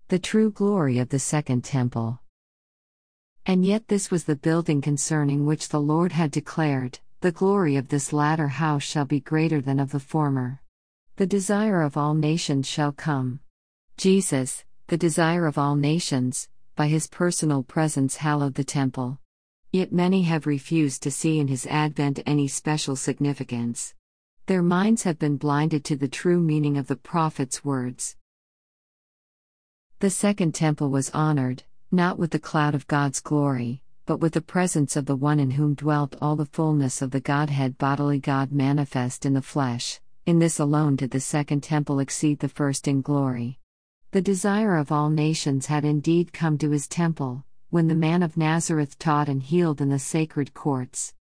The true glory of the second temple. And yet this was the building concerning which the Lord had declared, "The glory of this latter house shall be greater than of the former. The desire of all nations shall come." Jesus, the desire of all nations, by his personal presence hallowed the temple. Yet many have refused to see in his advent any special significance. Their minds have been blinded to the true meaning of the prophet's words. The second temple was honored, not with the cloud of God's glory, but with the presence of the one in whom dwelt all the fullness of the Godhead, bodily God manifest in the flesh. In this alone did the second temple exceed the first in glory. The desire of all nations had indeed come to his temple, when the man of Nazareth taught and healed in the sacred courts.